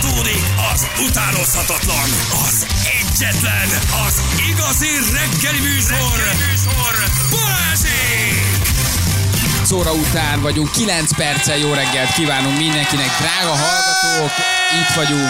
Folytatódik az utánozhatatlan, az egyetlen, az igazi reggeli műsor, Balázsék! Óra után vagyunk, 9 perccel jó reggelt kívánunk mindenkinek, drága hallgatók, itt vagyunk.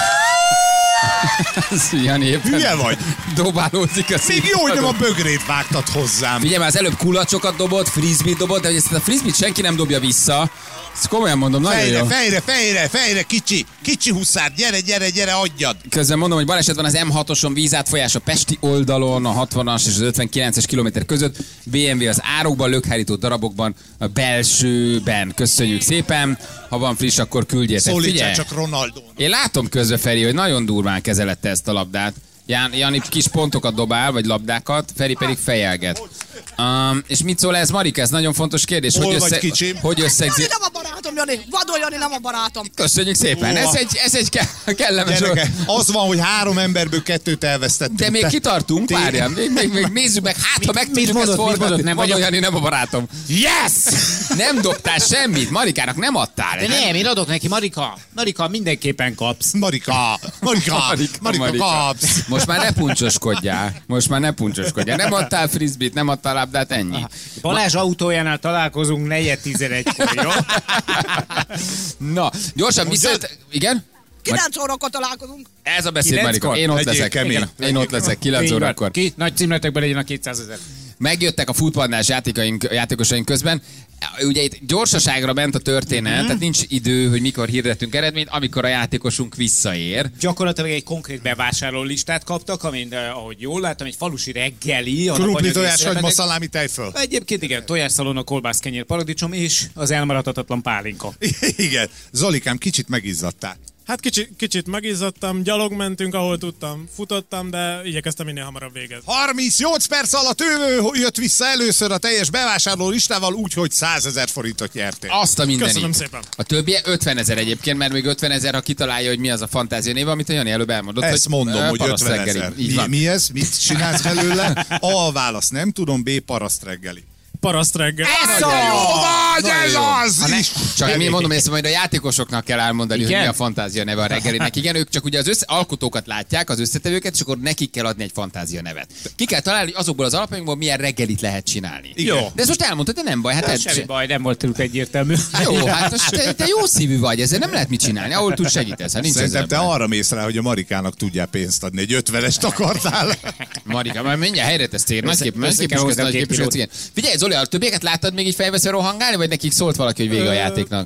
Jani éppen hülye vagy? dobálózik a szív. Még jó, hogy nem a bögrét vágtad hozzám. Figyelj már, az előbb kulacsokat dobott, frisbee dobott, de hogy ezt a frisbee senki nem dobja vissza. Ezt komolyan mondom, nagyon jó. Fejre, kicsi huszár, gyere, adjad. Közben mondom, hogy baleset van az M6-oson, vízátfolyás a pesti oldalon, a 60-as és az 59-es kilométer között. BMW az árokban, lökhárító darabokban, a belsőben. Köszönjük szépen. Ha van friss, akkor küldjétek. Szólítsál csak Ronaldo. Én látom közben, Feri, hogy nagyon durván kezelette ezt a labdát. Jani kis pontokat dobál, vagy labdákat, Feri pedig fejelget. És mit szól ez, Marika? Ez nagyon fontos kérdés. Hogy összegzi... Jani nem a barátom, Jani. Vadon Jani nem a barátom. Köszönjük szépen. Ez egy kellemes... Gyereke, az van, hogy 3 emberből 2-t elvesztettünk. De még kitartunk, várjál. Még nézzük meg, hát ha meg tudjuk ezt forgatni. Vadon Jani nem a barátom. Yes! Nem dobtál semmit, Marikának nem adtál. De nem, én adok neki, Marika, mindenképpen kapsz. Marika kapsz. Most már ne puncsoskodjál. Nem adtál frisbee-t, nem adtál labdát, ennyi. Balázs autójánál találkozunk 4:11-kor, jó? Na, gyorsan visszat... Igen? 9 órakor találkozunk. Ez a beszéd, Marika. Én ott leszek 9 órakor. Nagy címletekben legyen a 200 000. Megjöttek a futballnás játékosaink közben. Ugye itt gyorsaságra ment a történet, tehát nincs idő, hogy mikor hirdetünk eredményt, amikor a játékosunk visszaér. Gyakorlatilag egy konkrét bevásárló listát kaptak, amin, ahogy jól láttam, egy falusi reggeli. Krumpli tojás, hagyma, szalámi, tejföl. Egyébként igen, tojásszalonna, kolbász, kenyér, paradicsom és az elmaradhatatlan pálinka. Igen. Zolikám, kicsit megizzadtál. Hát kicsit megizzadtam, gyalog mentünk, ahol tudtam, futottam, de igyekeztem minél hamarabb végezni. 38 perc alatt ő jött vissza először a teljes bevásárló listával, úgyhogy 100 000 forintot nyertél. Azt a mindenit. Köszönöm szépen. A többie 50 000 egyébként, mert még 50 000, ha kitalálja, hogy mi az a fantázia néve, amit a Jani előbb elmondott. Ezt mondom, hogy paraszt 50 reggeli. 000. Mi ez? Mit csinálsz belőle? A válasz, nem tudom, B paraszt reggeli. Paraszt reggel. Ez az! Csak én mondom, ezt majd a játékosoknak kell elmondani, Igen? hogy mi a fantázia neve a reggelinek. Igen, ők csak ugye az alkotókat látják, az összetevőket, és akkor nekik kell adni egy fantázia nevet. Ki kell találni, hogy azokból az alapanyagból milyen reggelit lehet csinálni. Igen. De ezt most elmondtad, de nem baj. Hát Semmi baj, nem volt tőlük egyértelmű. jó, hát most te jó szívű vagy, ezzel nem lehet mit csinálni, ahol tud segítesz. Hát nincs Szerintem ezzel te baj. arra mész rá, hogy a Marikának tudjál pénzt adni. Egy 50-est akartál. Marika, már mindjárt helyre tesz tér. Nagyképp kell hozni a képviselőt, igen. Figyelj, Zoli, a többieket láttad még így fejveszve rohangálni, vagy nekik szólt valaki, hogy vége a játéknak?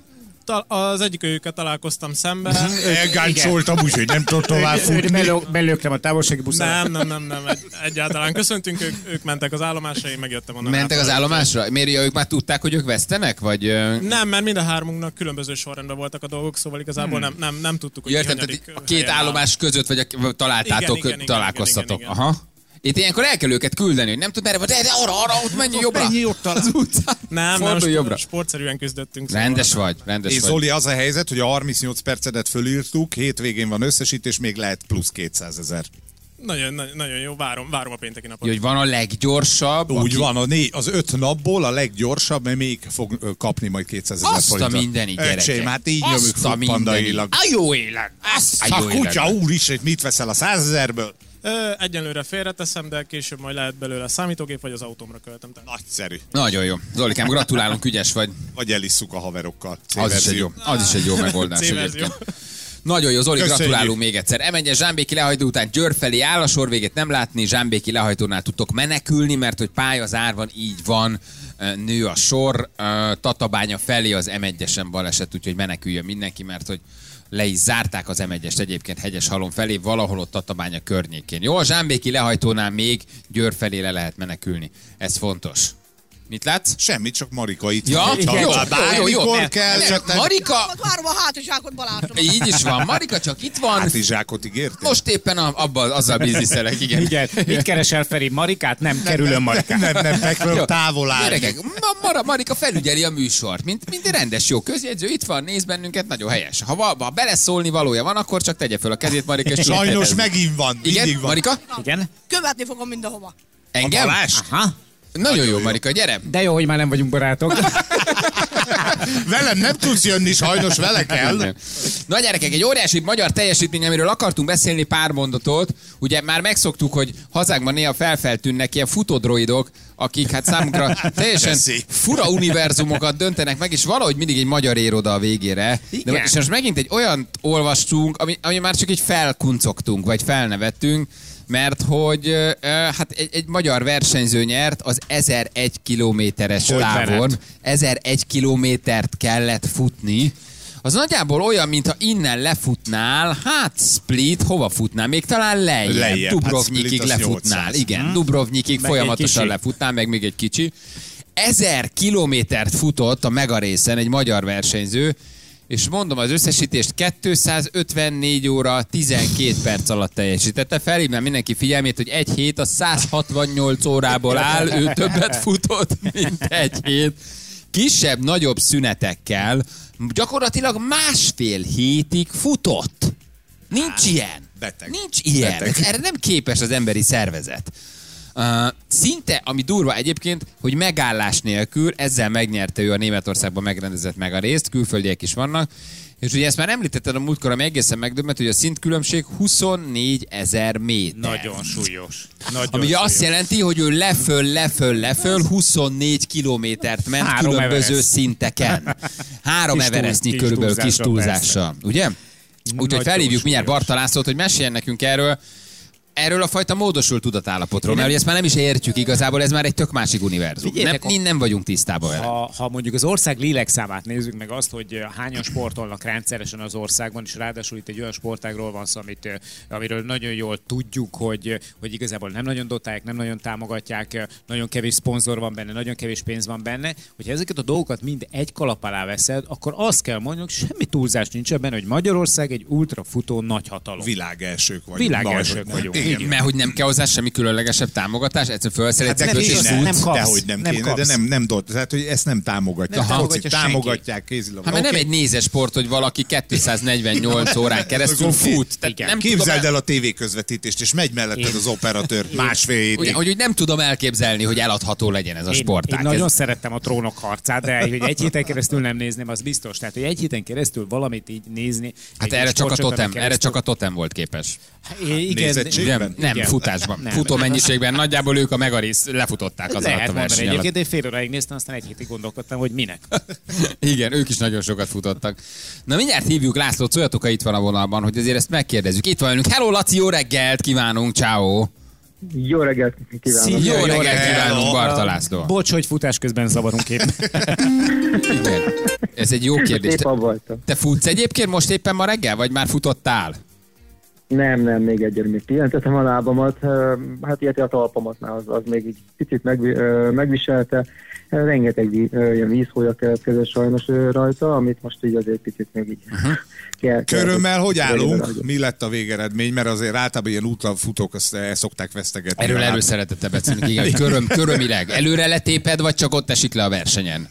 Az egyik őket találkoztam szembe. Elgáncsoltam úgy, hogy nem tud tovább futni. Belőttem a távolsági buszra. Nem. Egyáltalán köszöntünk, ők mentek az állomásra, én megjöttem onnan. Mentek az állomásra? Miért ők már tudták, hogy ők vesztenek? Vagy... Nem, mert mind a hármunknak különböző sorrendben voltak a dolgok, szóval igazából nem tudtuk, hogy Értem, tehát a két állomás között, vagy találtátok, találkoztatok. Igen. Aha. Itt ilyenkor el kell őket küldeni, hogy nem tud merre, de arra, ott menj jobbra. Menj ott az utcán. Nem, jobbra. sportszerűen küzdöttünk. Szóval Rendes vagy. És Zoli, az a helyzet, hogy a 38 percedet fölírtuk, hétvégén van összesítés, még lehet plusz 200 000. Nagyon jó, várom a pénteki napot. Hogy van a leggyorsabb. Úgy van, az 5 napból a leggyorsabb, mert még fog kapni majd 200 000 Azt a mindenit, gyerekek. Öcsém, hát így nyomjuk Azt a mindenit. futpandailag. A jó élet! A kutya, úristen, mit veszel a 100 000-ből? Egyenlőre félreteszem, de később majd lehet belőle a számítógép, vagy az autómra költöm. Nagyszerű. Nagyon jó. Zolikám, gratulálunk, ügyes vagy. Vagy elisszuk a haverokkal. Az is egy jó megoldás. Egyébként. Nagyon jó, Zoli, Köszönjük. gratulálunk még egyszer. M1-es Zsámbéki lehajtó után Győr felé áll, a sor végét nem látni, Zsámbéki lehajtónál tudtok menekülni, mert hogy pályazár van, így van, nő a sor, Tatabánya felé az M1-esen baleset, úgyhogy meneküljön mindenki, mert hogy le is zárták az M1-est egyébként Hegyeshalom felé, valahol ott Tatabánya környékén. Jó, a Zsámbéki lehajtónál még Győr felé le lehet menekülni. Ez fontos. Mit látsz? Semmit, csak Marika itt Ja, van. jó. Kell, csak Marika... Várom a hátizsákot, Balázsom. Így is van. Marika csak itt van. hátizsákot ígértél? Most éppen azzal bizniszelek, igen. Igen. Mit keresel, Feri? Marikát? Nem kerülöm Marikát. Nem, megfelelő távol áll. Gyerekek, Marika felügyeli a műsort, mint egy rendes jó közjegyző, itt van, néz bennünket, nagyon helyes. Ha beleszólni valója van, akkor csak tegye föl a kezét, Marika, és Sajnos megint van. Igen, Mindig van. Marika? Igen? Követni fogom mindenhova. Engem? Aha. Nagyon jó, Marika, gyere. De jó, hogy már nem vagyunk barátok. Velem nem tudsz jönni, sajnos vele kell. Na gyerekek, egy óriási magyar teljesítmény, amiről akartunk beszélni pár mondatot. Ugye már megszoktuk, hogy hazánkban néha felfeltűnnek ilyen futódroidok, akik hát számunkra teljesen fura univerzumokat döntenek meg, és valahogy mindig egy magyar ér oda a végére. De és most megint egy olyant olvastunk, ami már csak így felkuncogtunk, vagy felnevettünk, mert hogy hát egy magyar versenyző nyert az 1001 kilométeres távon. 1001 kilométert kellett futni. Az nagyjából olyan, mintha innen lefutnál, hát Split, hova futnál? Még talán lejjebb. Dubrovnikig hát lefutnál. 800. Igen, Dubrovnikig folyamatosan lefutnál, meg még egy kicsi. 1000 kilométert futott a megarészen egy magyar versenyző, és mondom az összesítést, 254 óra 12 perc alatt teljesítette. Felhívnám mindenki figyelmét, hogy egy hét a 168 órából áll, ő többet futott, mint egy hét. Kisebb, nagyobb szünetekkel gyakorlatilag másfél hétig futott. Nincs ilyen. Beteg. Nincs ilyen. Beteg. Erre nem képes az emberi szervezet. Szinte, ami durva egyébként, hogy megállás nélkül, ezzel megnyerte ő a Németországban megrendezett meg a részt, külföldiek is vannak, és ugye ezt már említetted a múltkor, ami egészen megdöbbent, hogy a szintkülönbség 24 000 méter. Nagyon súlyos. Nagyon ami súlyos. azt jelenti, hogy ő leföl 24 kilométert ment 3 különböző Everest. szinteken. 3 Everestnyi kis körülbelül kis túlzással, túlzással. Ugye? Úgyhogy Nagyon felhívjuk mindjárt súlyos. Barta Lászlót, hogy meséljen nekünk erről a fajta módosult tudatállapotról, mert ezt már nem is értjük igazából, ez már egy tök másik univerzum. Nem vagyunk tisztában vele. Ha mondjuk az ország lélekszámát nézzük meg azt, hogy hányan sportolnak rendszeresen az országban, és ráadásul itt egy olyan sportágról van szó, amiről nagyon jól tudjuk, hogy igazából nem nagyon dotálják, nem nagyon támogatják, nagyon kevés szponzor van benne, nagyon kevés pénz van benne, hogyha ezeket a dolgokat mind egy kalap alá veszed, akkor azt kell mondjuk, semmi túlzás nincs ebben, hogy Magyarország egy ultrafutó nagyhatalom. Világelsők vagyunk. Világelsők vagyunk. Igen. Mert hogy nem kell hozzá semmi különlegesebb támogatás, egyszerűen felszeretsz Hát egy köt és kéne, futsz. dehogy nem kéne, de nem tehát, hogy ezt nem támogatja. Nem támogatja senki. Támogatják kézilabda. Hát mert nem egy nézesport, hogy valaki 248 órán keresztül fut. Tehát nem Képzeld el a tévéközvetítést, és megy melletted az operatőr másfél hétig. hogy nem tudom elképzelni, hogy eladható legyen ez a sportág. Én nagyon szerettem a Trónok harcát, de hogy egy héten keresztül nem nézném, az biztos. Tehát, hogy egy héten keresztül valamit így nézni. Hát erre csak a totem volt képes. Igen, Nézettségben? Nem, futásban. Nem. Futó mennyiségben nagyjából ők a megarész lefutották az alatt lehet a mondani verseny egyébként, alatt. én fél óráig néztem, aztán egy hétig gondolkodtam, hogy minek. Igen, ők is nagyon sokat futottak. Na mindjárt hívjuk Lászlót, szóljatok, ha itt van a vonalban, hogy azért ezt megkérdezzük. Itt van velünk. Hello, Laci, jó reggelt kívánunk, ciao. Jó reggelt kívánok! Jó reggelt kívánunk, Barta László. Bocs, hogy futás közben zavarunk éppen. Igen. Ez egy jó kérdés. Épp abban voltam. Te futsz egyébként most éppen ma reggel, vagy már futottál? Nem, még egyre még pihentetem a lábamat, hát illetve a talpamat az még így picit megviselte. Rengeteg ilyen vízhólya keletkezett sajnos rajta, amit most így azért picit még így kell. Körömmel hogy állunk? Mi lett a végeredmény? Mert azért általában ilyen útlafutók azt el szokták vesztegetni. Erről előszeretettel beszélünk, igen, hogy körömileg. Előre letéped, vagy csak ott esik le a versenyen?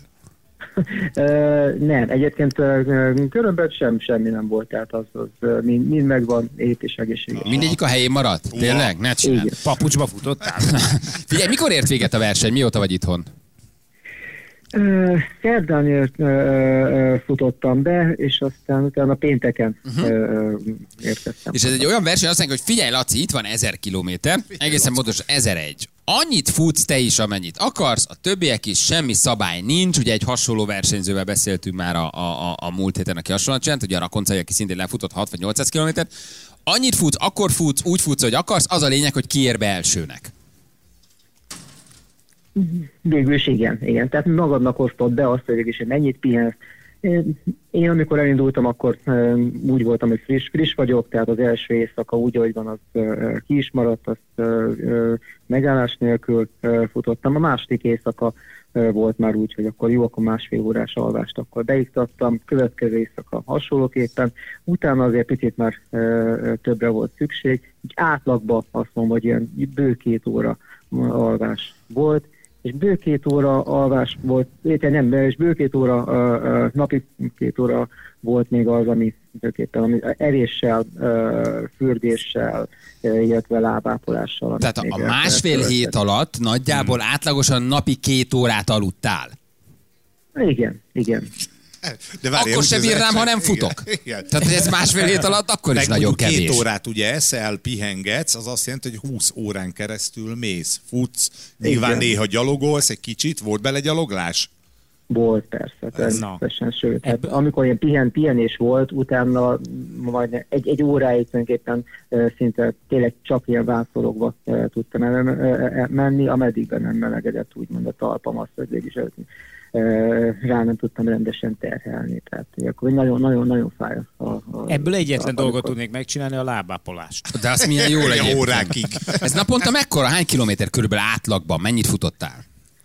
Nem, egyébként körömben semmi nem volt, tehát az mind megvan, épp és egészséges. Mindegyik a helyén maradt? Tényleg? Ne csináld. Igen. Papucsba futottál? Figyelj, mikor ért véget a verseny? Mióta vagy itthon? Szerdán futottam be, és aztán utána pénteken érkeztem. És ez egy olyan verseny, azt mondják, hogy figyelj Laci, itt van 1000 kilométer, egészen pontosan 1001. Annyit futsz te is, amennyit akarsz, a többiek is, semmi szabály nincs. Ugye egy hasonló versenyzővel beszéltünk már a múlt héten, aki hasonlóan csinált, ugye a Rakoncai, aki szintén lefutott 6 vagy 800 kilométert. Annyit futsz, akkor futsz, úgy futsz, hogy akarsz, az a lényeg, hogy ki ér be elsőnek. Végül is igen. Tehát magadnak osztod be azt, hogy végülis mennyit pihensz. Én amikor elindultam, akkor úgy voltam, hogy friss vagyok, tehát az első éjszaka úgy, ahogy van, az ki is maradt, azt megállás nélkül futottam. A második éjszaka volt már úgy, hogy akkor jó, akkor másfél órás alvást akkor beiktattam, következő éjszaka hasonlóképpen, utána azért picit már többre volt szükség, így átlagban azt mondom, hogy ilyen bő 2 óra alvás volt, és bő 2 óra alvás volt, és bő 2 óra, napi 2 óra volt még az, ami evéssel, fürdéssel, illetve lábápolással. Tehát a másfél hét alatt nagyjából átlagosan napi 2 órát aludtál. Igen. De várjál, akkor sem bír rám, ha nem igen, futok. igen. Tehát, hogy ez másfél hét alatt akkor is Meg nagyon mondjuk kevés. 2 órát ugye eszel, pihengetsz, az azt jelenti, hogy 20 órán keresztül mész, futsz, nyilván Igen. néha gyalogolsz egy kicsit, volt bele gyaloglás? Volt persze, természetesen, sőt. Hát, amikor ilyen pihenés volt, utána majd egy óráig tulajdonképpen szinte tényleg csak ilyen vászorokba tudtam menni, ameddigben nem melegedett úgymond a talpam, azt, hogy végig rá nem tudtam rendesen terhelni. Tehát akkor nagyon-nagyon fáj. Ebből egyetlen dolgot tudnék megcsinálni, a lábápolást. De azt milyen jól egyébként. Órákig. Ez naponta mekkora? Hány kilométer körülbelül átlagban? Mennyit futottál?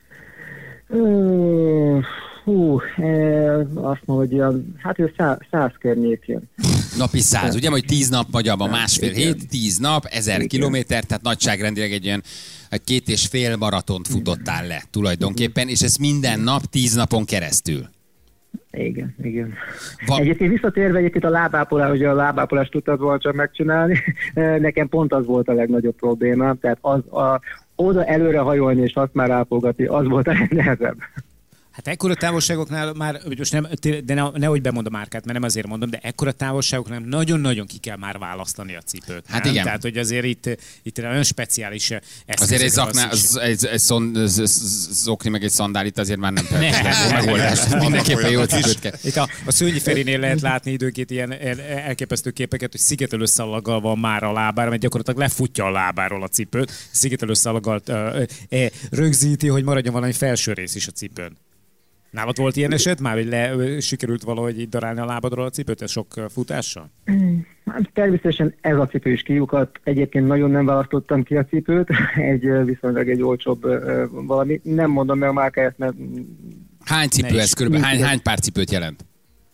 Azt mondom, hogy hát 100 környékén. Napi 100, ugye, hogy 10 nap magyarban másfél igen. hét, 10 nap, 1000 kilométer, tehát nagyságrendileg egy ilyen 2,5 maratont futottál le tulajdonképpen, és ez minden nap, 10 napon keresztül. Igen. Va- Egyébként visszatérve a lábápolás, ugye a lábápolást tudtad volna csak megcsinálni, nekem pont az volt a legnagyobb problémám, tehát oda előre hajolni és azt már ápolgatni, az volt a legnehezebb. Hát ekkora távolságoknál már, most nem, de nehogy bemondom a márkát, mert nem azért mondom, de ekkora távolságoknál nagyon-nagyon ki kell már választani a cipőt. Hát nem? igen. Tehát, hogy azért itt nagyon speciális eszközökre Azért egy van zakná, szükség. egy zokni meg egy szandálit azért már nem Ne. megoldás. Mindenképpen jó cipőt kell. Itt a Szőnyi Ferinél lehet látni időnként ilyen elképesztő képeket, hogy szigetelő szalaggal van már a lábára, mert gyakorlatilag lefutja a lábáról a cipőt, szigetelő szalaggal rögzíti, hogy maradjon valami felső rész is a cipőn. Nálad volt ilyen eset már, hogy sikerült valahogy így darálni a lábadról a cipőt, ez sok futással? Hát természetesen ez a cipő is kiukat. Egyébként nagyon nem választottam ki a cipőt, viszonylag egy olcsóbb valami. Nem mondom meg a márkáját, mert Hány cipő ez körülbelül? Hány pár cipőt jelent?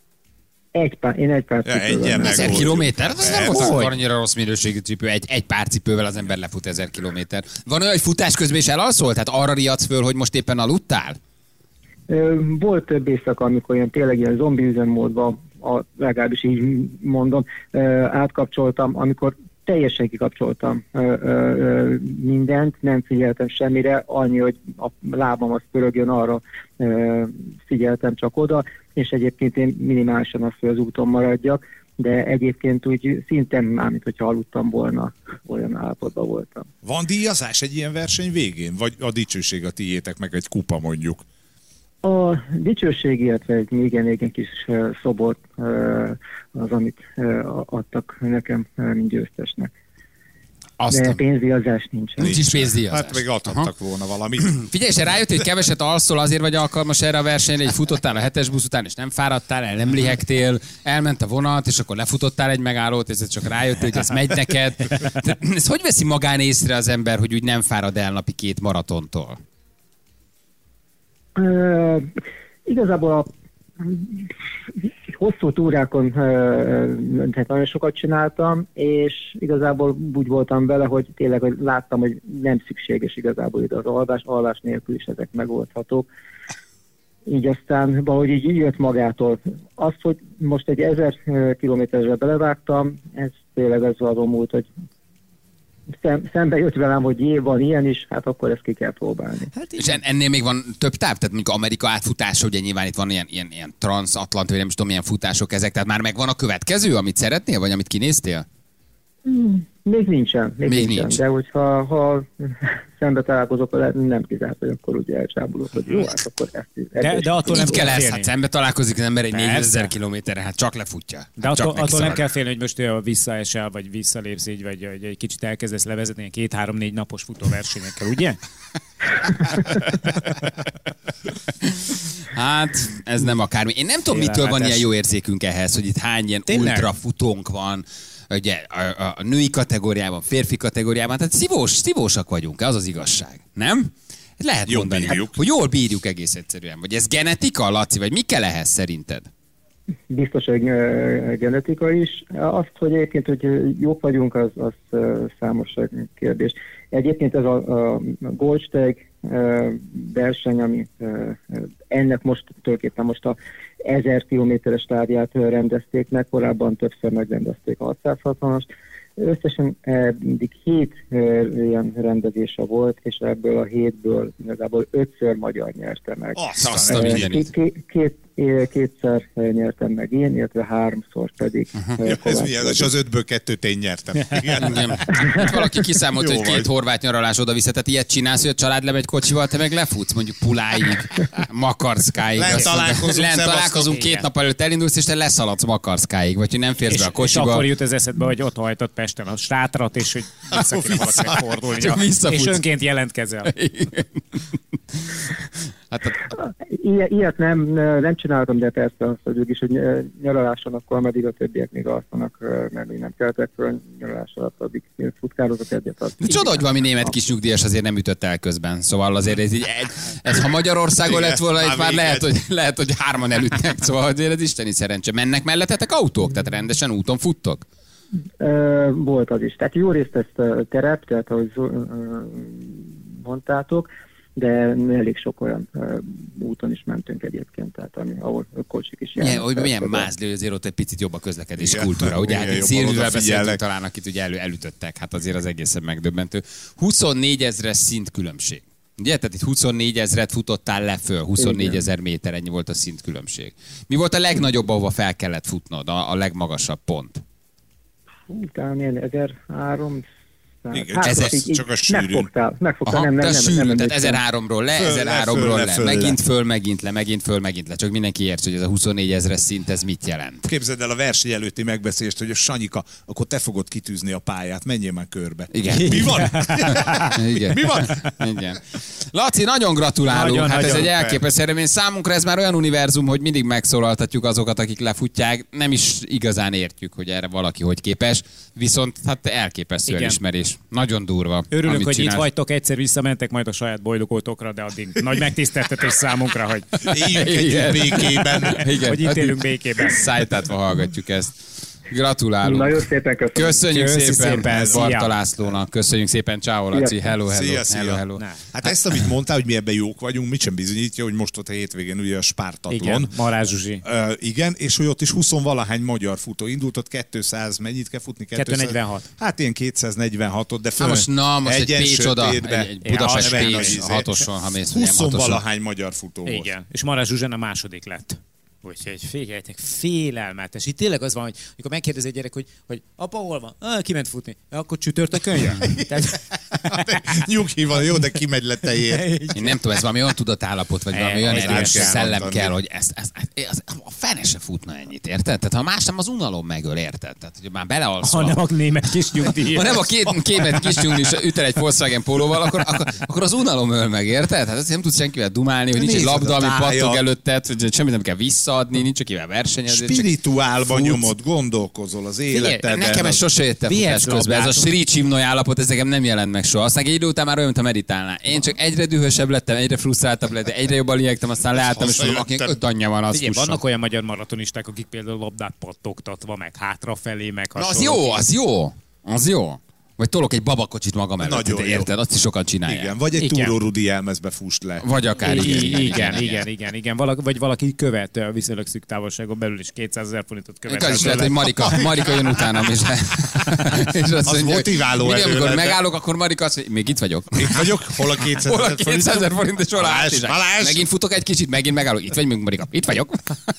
én egy pár Ja, cipővel egyen mentem. 1000 megoldjuk. kilométer? Ez nem volt Persze. akkor annyira rossz minőségű cipő. Egy pár cipővel az ember lefut 1000 kilométer. Van olyan, hogy futás közben is elalszol? Tehát arra riadsz föl, hogy most éppen aludtál? Volt több éjszaka, amikor tényleg ilyen zombi üzemmódban, legalábbis így mondom, átkapcsoltam, amikor teljesen kikapcsoltam mindent, nem figyeltem semmire, annyi, hogy a lábam az pörögjön, arra figyeltem csak oda, és egyébként én minimálisan azt, hogy az úton maradjak, de egyébként úgy szinte már, mint hogyha aludtam volna, olyan állapotban voltam. Van díjazás egy ilyen verseny végén? Vagy a dicsőség a tiétek, meg egy kupa mondjuk? A dicsőség, illetve egy igen kis szobor az, amit adtak nekem, mint győztesnek. De Aztán. pénzdíjazás nincsen. Nincs is pénzdíjazás. Hát még adhattak volna valamit. Figyelj, és rájött, hogy keveset alszol, azért vagy alkalmas erre a versenyre, hogy futottál a 7-es busz után, és nem fáradtál el, nem lihegtél, elment a vonat, és akkor lefutottál egy megállót, és csak rájött, hogy ez megy neked. Ez hogy veszi magán észre az ember, hogy úgy nem fárad el napi 2 maratontól? Igazából a hosszú túrákon tehát nagyon sokat csináltam, és igazából úgy voltam vele, hogy tényleg hogy láttam, hogy nem szükséges igazából ide az alvás nélkül is ezek megoldhatók. Így aztán valahogy így jött magától. Azt, hogy most egy 1000 kilométeresre belevágtam, ez tényleg ez azon múlt, hogy szembe jött velem, hogy van ilyen is, hát akkor ezt ki kell próbálni. Hát És ennél még van több táv? Tehát mondjuk Amerika átfutása, ugye nyilván itt van ilyen transatlanti, vagy nem is tudom, milyen futások ezek, tehát már megvan a következő, amit szeretnél, vagy amit kinéztél? Még nincsen. Nincs. De hogyha szembe találkozok vele, nem kizárt, hogy akkor ugye elcsábulok, hogy jó, hát akkor ezt De attól nem Így kell kell ez, félni. hát szembe találkozik az ember egy Persze. 4000 kilométerre, hát csak lefutja. De Hát csak neki attól nem szalad. kell félni, hogy most visszaesel, vagy visszalépsz így, vagy egy kicsit elkezdesz levezetni ilyen 2-3-4 napos futóversenyekkel, ugye? Hát, ez nem akármi. Én nem tudom, mitől van Félelmetes. ilyen jó érzékünk ehhez, hogy itt hány ilyen Tényleg? ultrafutónk van, ugye a női kategóriában, férfi kategóriában, tehát szívósak vagyunk, az az igazság, nem? Lehet Jól mondani, bírjuk. hogy jól bírjuk egész egyszerűen. Vagy ez genetika, Laci, vagy mi kell ehhez szerinted? Biztos, hogy genetika is. Azt, hogy egyébként, hogy jók vagyunk, az számos kérdés. Egyébként ez a Goldsteg verseny, ami ennek most tulajdonképpen most a 1000 kilométeres távját rendezték meg, korábban többször megrendezték a 660-as. Összesen eddig 7 ilyen rendezése volt, és ebből a 7-ből igazából 5-ször magyar nyerte meg. Azt a mindenit. Kétszer nyertem meg én, illetve 3-szor pedig. Ez milyen, és az 5-ből 2-t én nyertem. Igen. Itt valaki kiszámolt, Jó hogy 2 vagy. horvát nyaralás oda-vissza, tehát ilyet csinálsz, hogy a család lemegy kocsival, te meg lefutsz, mondjuk Puláig, Makarszkáig. Lent találkozunk, Lent szevasztok. találkozunk, 2 nap előtt elindulsz, és te leszaladsz Makarszkáig, vagy hogy nem férsz be a És kocsiba. akkor jut az eszedbe, hogy ott hajtott Pesten a sátrat, és hogy vissza kéne valakinek fordulni. Csak visszafutsz. És önként jelentkezel. Hát Ilyet nem csináltam, de persze azt, hogy ők is, hogy nyaraláson akkor, ameddig a többiek még alszanak, mert még nem keltek föl, nyaralás alatt addig futkározok egyet. de csoda, hogy valami német kis nyugdíjas azért nem ütött el közben. Szóval azért ez így, ez ha Magyarországon lett volna, itt már lehet, hogy 3-an elütnek. Szóval azért ez isteni szerencse. Mennek mellettetek autók? Tehát rendesen úton futtok? Volt az is. Tehát jó részt ezt terep, tehát ahogy mondtátok, de elég sok olyan úton is mentünk egyébként, tehát ahol kocsik is járnak. Hogy milyen mázli, azért ott egy picit jobb a közlekedési Igen. kultúra. Ugye, hát Igen, itt jobban Szilvivel beszéltünk odafigyelnek. talán, akit ugye elütöttek. Hát azért az egészen megdöbbentő. 24 000-es szintkülönbség. Ugye? Tehát itt 24 000-et futottál le föl, 24 000 méter, ennyi volt a szintkülönbség. Mi volt a legnagyobb, ahova fel kellett futnod, a legmagasabb pont? Talán ilyen 1300. Igen, csak a sűrűn. Megfogtál, Aha, nem. tehát sűrűn, tehát emlékszem. 1003-ról le, Föl, 1003-ról le, föl, megint föl, megint le, megint föl, megint le. Csak mindenki ért, hogy ez a 24 000-es szint, ez mit jelent. Képzeld el a verseny előtti megbeszélést, hogy a Sanyika, akkor te fogod kitűzni a pályát, menjél már körbe. Igen. Mi van? Igen. Mi van? Igen. Laci, nagyon gratulálunk. Nagyon, hát ez nagyon. egy elképesztő eredmény. Számunkra ez már olyan univerzum, hogy mindig megszólaltatjuk azokat, akik lefutják. Nem is igazán értjük, hogy erre valaki hogy képes. Viszont hát elképesztő Igen. elismerés. Nagyon durva. Örülök, amit hogy csinálsz. itt vagytok, egyszer visszamentek majd a saját bolygótokra, de addig nagy megtiszteltetés számunkra, hogy Éljünk együtt békében. Igen. Hogy itt élünk békében. Szájtátva hallgatjuk ezt. Gratulálunk. Nagyon szépen köszönöm. Köszönjük Köszi szépen, szépen, szia. Barta Lászlónak. Köszönjük szépen, ciao Laci. Szia. Hello, hello. Szia, szia. Hello, hello. Na. Hát ezt, amit mondtál, hogy mi ebben jók vagyunk, mit sem bizonyítja, hogy most ott a hétvégén ugye a Spártatlon. Igen, Marázs Zsuzsi. Igen, és hogy ott is 20-valahány magyar futó indult, ott 200, mennyit kell futni? 246. Hát ilyen 246-ot, de föl. Most egy egyen Pécs oda, sötétbe. egy Budapest Ja, Pécs, az a hatoson, ha mész, nem hatoson. 20-valahány magyar futó volt. Igen, és Marázs Zsuzsán a második lett. Úgyhogy figyeljetek, félelmetes. Itt tényleg az van, hogy amikor megkérdezi egy gyerek, hogy apa hol van? Kiment futni. Akkor csütörtökön jön. Tehát... Nyugi van, jó, de kimegy le tejért. Én nem tudom, ez valami olyan tudatállapot, vagy valami olyan az erős át kell szellem mondani. kell, hogy a fene se futna ennyit, érted? Tehát ha más nem, az unalom megöl, érted? Tehát, hogy már belealszol. Ha nem a német kis nyugdíj. Ha nem a kémet kis nyugdíj üt el egy Volkswagen pólóval, akkor az unalom öl meg, érted? Hát nem tudsz senkivel dumálni, hogy nincs egy Nézd labda, a ami tájat. pattog előtted, hogy semmit nem kell visszaadni, nincs akivel versenyezni. csak Spirituálba futsz. nyomod, gondolkozol az Figyelj, életedben. nekem ez sose jött el Vihetsz futás közben. Ez a labdát. Sri Csimnoly állapot, ez nekem nem jelent meg soha. Aztán egy idő után már olyan, mint a meditálnál. Én csak egyre dühösebb lettem, egyre frusztráltabb lettem, egyre jobban liegtem, aztán leálltam, és mondom, akinek 5 anyja van, az Figyelj, fusson. vannak olyan magyar maratonisták, akik például labdát pattogtatva, meg hátrafelé, meg Na, az hasonló. jó, az jó. Az jó. Vagy tolok egy babakocsit magam előtt, Nagyon te jó. érted? Azt is sokan csinálják. Igen, vagy egy Igen. túró Rudi jelmezbe fust le. Vagy akár Igen. Vagy valaki követ viszonylag szűk távolságon belül is 200 000 forintot követ. Az is lehet, hogy Marika jön utánam, és azt mondja, motiváló mindig, erő amikor lenne. megállok, akkor Marika azt mondja, még itt vagyok. Itt vagyok, hol a 200 Hol a 200 000 forint, és hol a hátizsák? Balázs! Megint futok egy kicsit, megint megállok. Itt vagy még, Marika? Itt vagyok.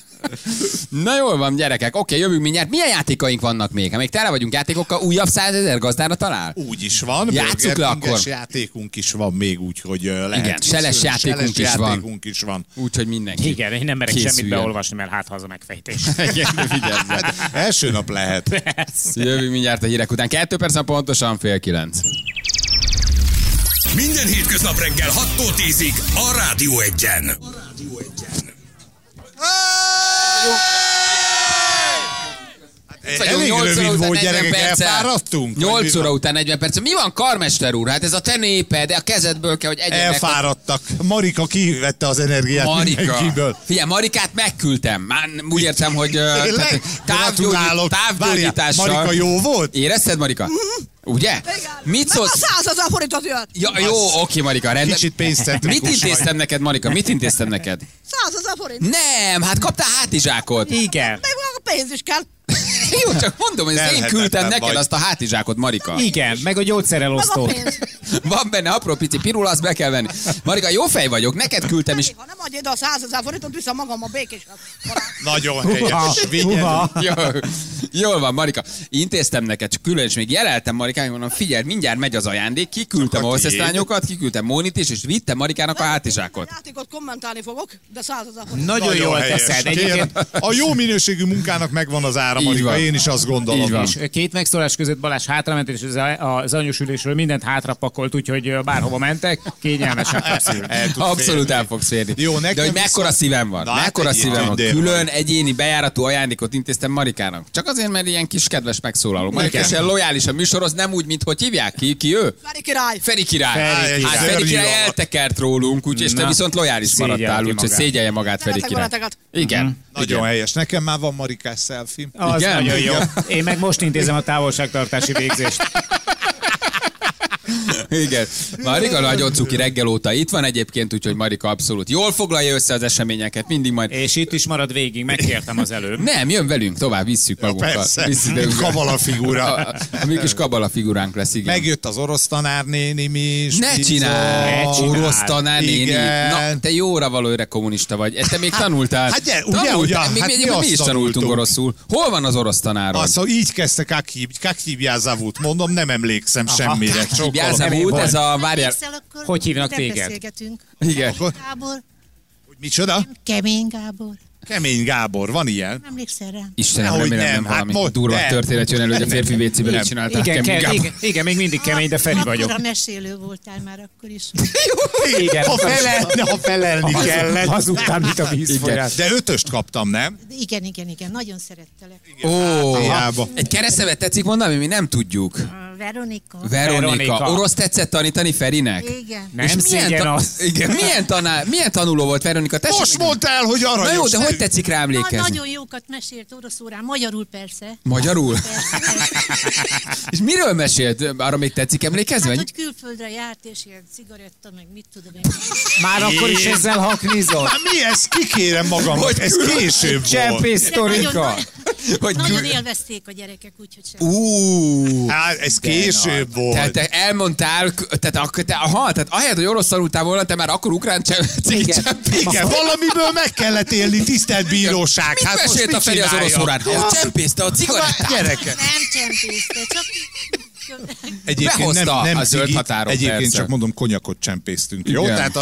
Na jól van, gyerekek. Oké, jövünk mindjárt. Milyen játékaink vannak még? Ha még tele vagyunk játékokkal, újabb 100 000 gazdára talál? Úgy is van. Játsszuk le Burger Kinges akkor. játékunk is van még, úgyhogy lehet. Igen, seles játékunk is van. játékunk is van. Úgyhogy mindenki. Igen, én nem merek készüljön. semmit beolvasni, mert hát haza megfejtés. Vigyázzál. Első nap lehet. Jövünk mindjárt a hírek után. 2 perc, pontosan 8:30. Minden hétköznap reggel 6-tól 10-ig a Rádió 1-en. Elég rövid volt, gyerekek, elfáradtunk? 8 óra után 40 perc. Mi van, karmester úr? Hát ez a te néped, a kezedből kell, hogy egyenek. Elfáradtak. Marika kivette az energiát Marika. mindenkiből. Figyelj, Marikát megküldtem. Már úgy értem, hogy Tényleg? Gratulálok. távgyógyítással. Várjál, Marika jó volt? Érezted, Marika? Ugye? Igen. Mit Meg szólsz? a 100 000 forintot jött. Ja, jó, oké, Marika, rendben. Kicsit pénzcentrikus Mit intéztem vagy. neked, Marika? Mit intéztem neked? 100 000 forint. Nem, hát kaptál hátizsákot. Igen. Még a pénz is kell. Jó, csak mondom, hogy ezt én küldtem Telhetetlen neked vagy. azt a hátizsákot, Marika. Igen, meg a gyógyszerelosztó. Meg a pénz. Van benne apró pici pirul, azt be kell venni. Marika, jó fej vagyok, neked küldtem is. Ha nem adj ide a 100 000 forintot, vissza magam a békésen. Nagyon helyes. Vigyel. Jól van, Marika. Intéztem neked, csak külön is még jeleltem Marikának, mondom, figyelj, mindjárt megy az ajándék, kiküldtem a Akkor hosszeszlányokat, kiküldtem Mónit is, és vittem Marikának a hátizsákot. A játékot kommentálni fogok, de 100 000 forint. Nagyon jól helyes. teszed. Kérem, Egyébként a jó minőségű munkának megvan az ára, Így Marika, van. én is azt gondolom. Így van. és két megszólás között Balázs hátrament, és az anyósülésről mindent hátrapakolt, úgyhogy bárhova mentek, kényelmesen feszül. Abszolút el fogsz férni. Jó, nekem de hogy mekkora viszont- szívem van, Na, hát mekkora egy szívem van. tündér Külön vagy. egyéni bejáratú ajándékot intéztem Marikának. Csak azért, mert ilyen kis kedves megszólaló. Marika Nekem- is lojális a műsorhoz, nem úgy, mint hogy hívják ki ő? Feri király. Feri király. Feri Hát király. Feri király Szörnyű eltekert rólunk, úgyhogy te Na, viszont lojális szégyelti maradtál, úgyhogy magát. szégyelje magát Feri Szeretek király. veleteket. Igen. Nagyon Igen. helyes. Nekem már van Marikás selfie. Az Igen? nagyon jó. Igen. Én meg most intézem a távolságtartási végzést. Igen. Marika nagyon cuki reggel óta itt van egyébként, úgyhogy Marika abszolút jól foglalja össze az eseményeket, mindig majd. És itt is marad végig, megkértem az előbb. Nem, jön velünk, tovább visszük magunkkal. Persze, Visszük velünk. kabala figura. A mi kis kabala figuránk lesz, igen. Megjött az orosz tanárnénim is. Ne bizony. csinálj! Ne csinálj. Orosz tanár néni. Igen. Na, te jóra való öreg kommunista vagy. Te még tanultál. hát ugye, ugye, Még, hát még, mi mi azt is tanultunk tanultunk. oroszul. Hol van az orosz tanáron? Azt, hogy így kezdte Kakhívjázavút. Mondom, nem emlékszem semmire. Hívjázavút, ez a... Várjál. Emlékszel, akkor Hogy hívnak nem téged? beszélgetünk. Igen. Gábor, Micsoda? Kemény Gábor. Kemény Gábor, van ilyen? Emlékszel rá? Istenem, Nehogy remélem nem, nem hát valami most durva nem. történet jön elő, hogy a férfi WC-ben Nem. így csinálták. Igen, Kemény Gábor. igen, még mindig kemény, de Feri vagyok. Akkor a mesélő voltál már akkor is. Igen. Ha felelni kellett. Hazudtál, mint a vízfolyás. De 5-öst kaptam, nem? Igen, nagyon szerettelek. Ó, Hiába. egy keresztnevet tetszik mondani, mi nem tudjuk. Veronika. Veronika. Orosz tetszett tanítani Ferinek? Igen. Nem És szégyen az. Igen, milyen tanuló volt Veronika? Tessék Most meg- mondta el, hogy aranyos. Na jó, de hogy nevű. tetszik rá emlékezni? Nagyon jókat mesélt orosz órán, magyarul persze. Magyarul? Persze, persze. És miről mesélt? Arra még tetszik emlékezni? Hát, vagy? hogy külföldre járt, és ilyen cigaretta, meg mit tudom én. Már akkor is ezzel haknizott. Hát mi ez? Kikérem magamnak, Hogy ez később volt. Csempész De nagyon, sztorika. Hogy nagyon élvezték a gyerekek, úgyhogy sem. Hát ez később volt. Tehát te elmondtál, tehát ahelyett, hogy orosz tanultál volna, te már akkor ukrán Igen, valamiből meg kellett élni, tisztelt bíróság. Mit Hát most mesélt a mit Feri az orosz csinálja? órán? Ha csempészte a cigarettát. Gyereke. Nem csempészte, csak... Egyébként Behozta nem a zöld cigit, határon, egyébként persze. csak mondom, konyakot csempésztünk. Jó? Igen. Tehát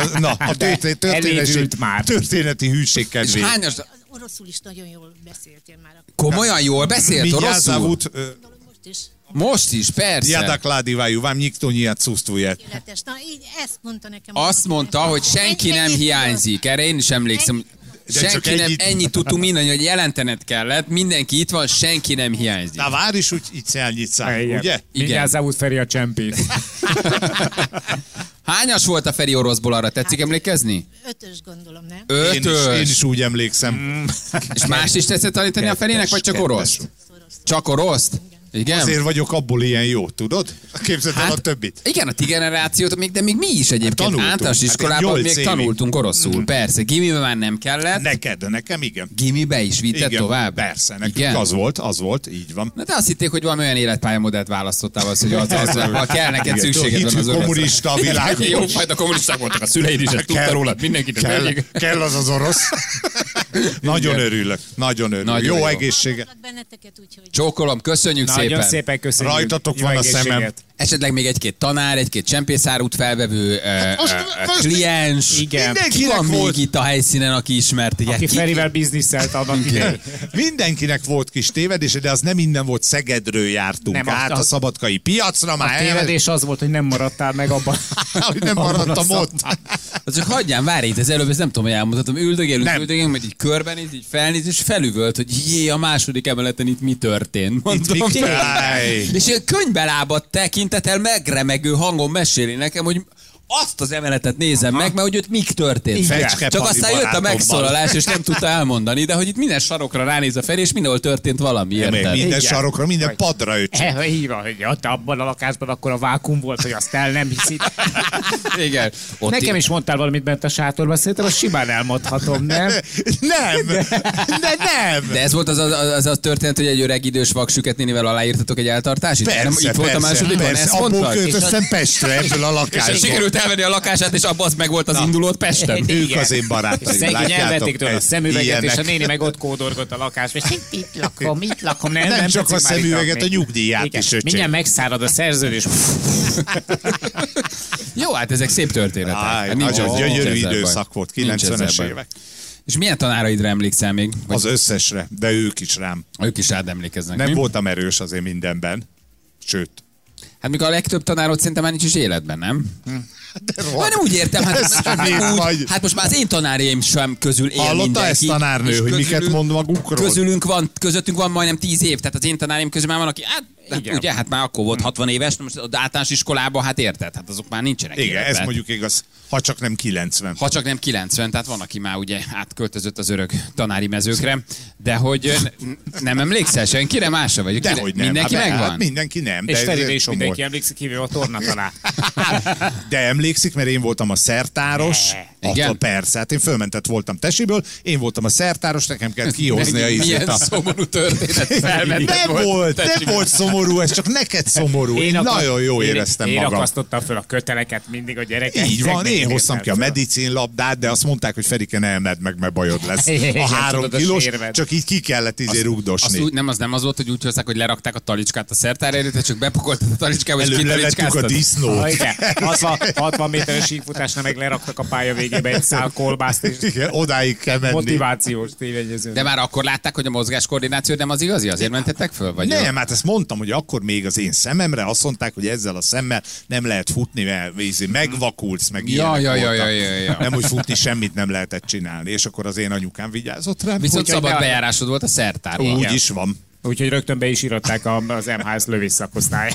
elévült már. történeti hűség És kedvéért. hányas... Oroszul is nagyon jól beszéltél már. Akkor. Komolyan jól beszélt oroszul? Mijázavut, Most is. Most is, persze. jadakládivaju, vám nikto nie odsústvuje. Életes. Na, így ezt mondta nekem. Azt mondta, hogy senki nem hiányzik. Erre én is emlékszem. De csak Senki nem, ennyit. ennyit tudtunk mindannyian, hogy jelentened kellett. Mindenki itt van, senki nem hiányzik. Na vár is, úgy így szelnyicál, Igen. ugye? Mindjárt Zavut Feri a csempész. Hányas volt a Feri oroszból, arra tetszik emlékezni? 5-ös gondolom, nem? Én is úgy emlékszem. És más is tetszett tanítani a Ferének, vagy csak orosz? Csak oroszt? Igen? Azért vagyok abból ilyen jó, tudod? Képzeld el a többit. Igen, a ti generációt, de még mi is egyébként tanultunk. általános Hát iskolában egy még 8 tanultunk oroszul. Persze, gimiben már nem kellett. Neked, de nekem igen. Gimibe is vitted Igen, tovább? persze, nekünk Igen? az volt, így van. Na de azt hitték, hogy valami olyan életpályamodellt választottál, az, hogy ha kell neked Igen, szükséged van hitű az oroszra. kommunista a világon. Jó fajta kommunisták voltak a szüleid is, ezt tudta rólad, mindenkit. Kell az orosz. Nagyon örülök. Nagyon Jó jó. egészséget. Hallgatlak benneteket, úgyhogy... Csókolom, köszönjük Nagyon szépen. szépen köszönjük. Rajtatok Jó van a szemem. egészséget. Esetleg még egy-két tanár, egy-két csempészárút felvevő most kliens. Igen. Ki van még volt. itt a helyszínen, aki ismert? Igen. Aki Ferivel bizniszelt annak idején. Mindenkinek volt kis tévedése, de az nem innen volt, Szegedről jártunk Nem, át az- a szabadkai piacra, A már tévedés az volt, hogy nem maradtál meg abban. hogy nem abban a maradtam ott. szakmában. Csak hagyján, várj, itt az előbb, ezt nem tudom, hogy elmondhatom. Üldögélünk, majd így körbenéz, így felnéz, és felüvölt, hogy jé, a második emeleten itt mi történt. Mondom, Áj. és ilyen könyvbe lábadt tekintettel megremegő hangon meséli nekem, hogy azt az emeletet nézem meg, mert hogy ott mik történt. Fecske Csak Pali aztán jött a barátommal. megszólalás, és nem tudta elmondani, de hogy itt minden sarokra ránéz a Feri, és mindenhol történt valami, érted? Minden sarokra, minden padra öcsön. Így van, hogy ott abban a lakásban akkor a vákum volt, hogy azt el nem hiszid. Igen. Ott Nekem is mondtál valamit bent a sátorban, szerintem azt simán elmondhatom, nem? Nem! Nem! De ez volt az a történet, hogy egy öreg idős vaksüket nénivel aláírtatok egy eltartást? Persze, Itt volt a másodikban, ezt abból mondtad? költöztem Pestre, ebből a És lakásból. sikerült elvenni a lakását, és abban az meg volt az indulót Pesten. Ők az én barátaim, Szegény látjátok? elvették tőle a szemüveget, és a Ilyenek. néni meg ott kódorgott a lakásba, és itt lakom, Nem csak tetszik a már itt szemüveget, lakni. a nyugdíját Igen, is, öcsém. mindjárt megszárad a szerződés. Jó, hát ezek szép történetek. Áj, Hát nincs nagyon ezzel gyönyörű baj. időszak volt, Nincs ezzel 90-es baj. évek. És milyen tanáraidra emlékszel még? Vagy Az összesre, de ők is rám. ők is rád emlékeznek, Nem mi? voltam erős azért mindenben. Sőt. Hát mikor a legtöbb tanárod szerintem már nincs is életben, nem? De Vagy nem úgy értem, miért vagy? hát most már az én tanáraim sem közül él Hallotta mindenki. ezt tanárnő, és hogy miket mond magukról? Közöttünk van majdnem 10 év, tehát az én tanáraim közül már van, aki, ugye, hát már akkor volt 60 éves, most az általános iskolában, hát érted, hát azok már nincsenek Igen, életben. ez mondjuk igaz, ha csak nem 90. Ha csak nem 90, tehát van, aki már ugye átköltözött az örök tanári mezőkre, de hogy nem emlékszel senkire másra vagy? Dehogy nem. Mindenki Hát, megvan? Hát mindenki nem. És de Ferire ez is csomó. mindenki emlékszik, kivéve a tornatanár. De emlékszik, mert én voltam a szertáros. Igen? Attól persze, hát én fölmentett voltam tesiből, én voltam a szertáros, nekem kellett kihozni a Milyen ízét. szomorú történet felmentett Nem volt szomorú, ez csak neked szomorú. Én nagyon jól éreztem én magam. akasztottam föl a köteleket mindig a gyerekek. Így van, én hoztam ki a medicinlabdát, de azt mondták, hogy Ferike ne emeld meg, mert bajod lesz. Igen, A 3 tudod, a kilós, sérved. csak így ki kellett rugdosni. Nem az volt, hogy úgy hozták, hogy lerakták a talicskát a szertár előtt, csak bepakoltad a talicskába, és Előbb levettük a kitalicskáztad. disznót. Igen, 60 méteres síkfutásnál meg leraktak a pálya végébe egy szál kolbászt, és Igen, odáig kell menni. motivációs tévegyező. De már akkor látták, hogy a mozgáskoordináció nem az igazi? Azért mentettek föl? Vagy Nem, hát ezt mondtam, hogy akkor még az én szememre azt mondták, hogy ezzel a szemmel nem lehet futni, mert megvakulsz, meg ilyenek voltak. Ja. Nem, hogy futni semmit nem lehetett csinálni, és akkor az én anyukám vigyázott rám. Viszont Úgyhogy szabad be- bejárásod volt a szertárba. Úgy is van. Úgyhogy rögtön be is írották az MHS lövész szakosztály.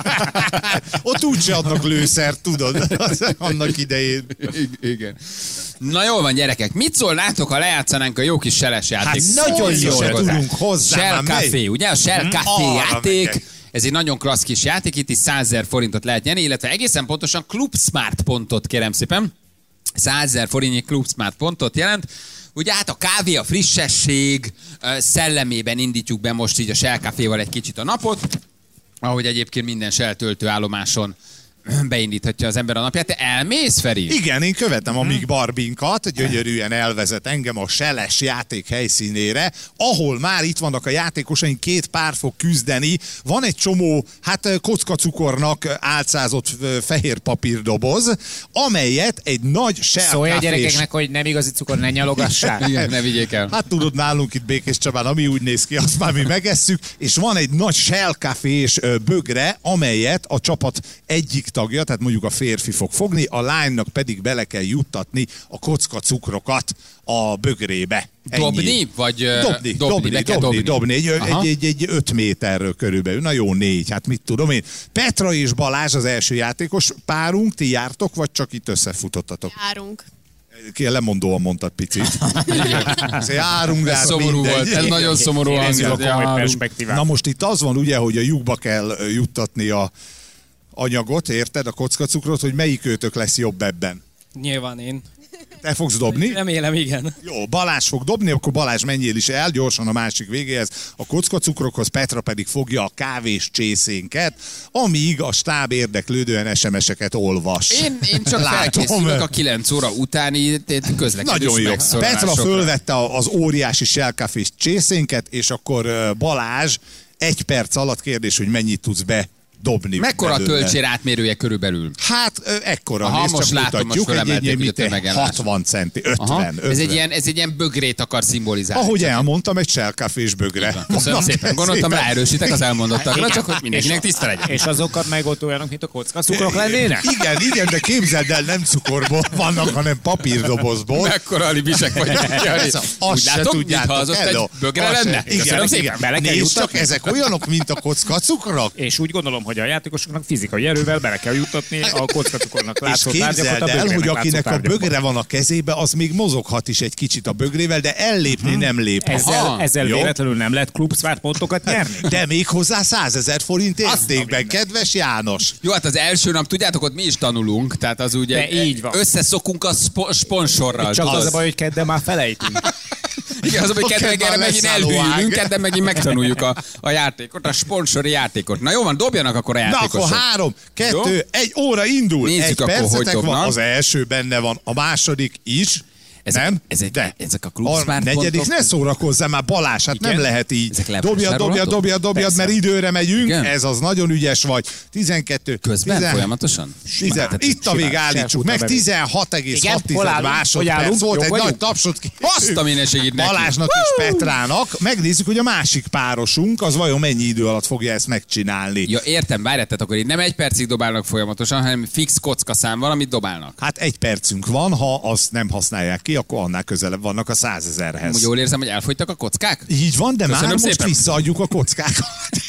Ott úgyse adnak lőszert, tudod, annak idején. Igen. Na jól van, gyerekek. Mit szólnátok, ha lejátszanánk a jó kis seles játék? Hát nagyon jól tudunk hozzá. Shell már Café, mely- ugye? A Shell Café Arra játék. megyek. Ez egy nagyon klassz kis játék, itt is 100 000 forintot lehet nyerni, illetve egészen pontosan Club Smart pontot, kérem szépen. 100 000 forintnyi Club Smart pontot jelent. Ugye hát a kávé, a frissesség szellemében indítjuk be most így a Shell Caféval egy kicsit a napot, ahogy egyébként minden Shell töltőállomáson beindíthatja az ember a napját. Te elmész, Feri? Igen, én követem a Mig Barbinkat, gyönyörűen elvezet engem a Seles játék helyszínére, ahol már itt vannak a játékosaink, 2 pár fog küzdeni. Van egy csomó, hát kockacukornak álcázott fehér papírdoboz, amelyet egy nagy Shell Szólj a Cafés- gyerekeknek, hogy nem igazi cukor, ne nyalogassák. Igen, ne vigyék el. Hát tudod, nálunk itt Békés Csabán, ami úgy néz ki, azt már mi megesszük, és van egy nagy Shell Cafés bögre, amelyet a csapat egyik tagja, tehát mondjuk a férfi fog fogni, a lánynak pedig bele kell juttatni a kocka cukrokat a bögrébe. Ennyi. Dobni? Vagy Dobni. Aha. Egy 5 méterről körülbelül. Na jó, 4, hát mit tudom én. Petra és Balázs az első játékos párunk, ti jártok, vagy csak itt összefutottatok? Járunk. Lemondóan mondtad picit. Járunk, de Ez hát szomorú mindegy. volt, ez nagyon szomorú Érezzük a hangzott. komoly Ja, perspektívát. Na most itt az van ugye, hogy a lyukba kell juttatni a anyagot, érted, a kockacukrot, hogy melyik őtök lesz jobb ebben. Nyilván én. Te fogsz dobni? Remélem, igen. Jó, Balázs fog dobni, akkor Balázs menjél is el gyorsan a másik végéhez, a kockacukrokhoz, Petra pedig fogja a kávés csészénket, amíg a stáb érdeklődően SMS-eket olvas. Én csak felkészülök a 9 óra utáni közlekedés Nagyon jó. megszólalásokra. Petra fölvette az óriási Shell Cafés csészénket, és akkor Balázs 1 perc alatt kérdés, hogy mennyit tudsz bedobni. Mekkora a belőle. töltsér átmérője körülbelül? Hát ekkora, Aha, nézd, most csak látom, most mutatjuk, fölemelték, egy hogy a mit, tömegállás. 60 centi, 50, Aha. 50. Ez egy ilyen bögrét akar szimbolizálni. Ahogy elmondtam, egy Shell Cafés bögre. Köszönöm szépen. Gondoltam, Szépen. ráerősítek az elmondottakra, csak hogy mindenkinek tiszta legyen. És azokat meg ott olyanok, mint a kockacukrok lennének? Igen, de képzeld el, nem cukorból vannak, hanem papírdobozból. Mekkora alibisek vagyunk. Azt Úgy se látom, tudjátok, mintha az ott hello. egy bögre Azt se. lenne. Igen, Köszönöm szépen. Bele kell Nézd csak, juttatni. ezek olyanok, mint a kockacukrok. És úgy gondolom, hogy a játékosoknak fizikai erővel bele kell juttatni a kockacukornak És látszó tárgyakat képzeld a el, bögrének hogy látszó akinek a tárgyakba. bögre van a kezébe, az még mozoghat is egy kicsit a bögrével, de ellépni nem lép. Ezzel Jó? véletlenül nem lehet klubszvárt pontokat nyerni? De még hozzá 100 000 forint értékben, kedves János. Jó, hát az első nap, tudjátok, ott mi is tanulunk, tehát az ugye De így van. összeszokunk a sponsorral. Csak tudod? az a baj, hogy kedden már felejtünk. Igen, az, hogy kedden Kedden erre megint leszálló elhűlünk, ág. kedden megint megtanuljuk a játékot, a sponsori játékot. Na jó van, dobjanak akkor a Na játékosok. akkor 3, 2, 1 óra indul. Nézzük Egy akkor, hogy percetek van, dobnak. az első benne van, a második is. Nem? Ezek a A klubszmárt negyedik, pontok. ne szórakozzál már, Balázs, hát Igen? nem lehet így. Ezek levásárolhatók? Dobjad, Persze. mert időre megyünk, Igen? ez az nagyon ügyes vagy. 12, Közben 10, folyamatosan? 10, Tehát itt a vég állítsuk meg, Igen, 16,6 hol állunk? Hogy másodperc állunk? volt, Jók egy vagyunk? nagy tapsot ki. Azt a minőségét neki. Balázsnak és Petrának. Megnézzük, hogy a másik párosunk, az vajon mennyi idő alatt fogja ezt megcsinálni. Ja, értem, várjál, tehát akkor itt nem egy percig dobálnak folyamatosan, hanem fix kockaszám van, amit dobálnak. Hát 1 percünk van, ha azt nem használják ki, akkor annál közelebb vannak a 100 000-hez. Úgy jól érzem, hogy elfogytak a kockák? Így van, de Köszönöm már most szépen. visszaadjuk a kockákat.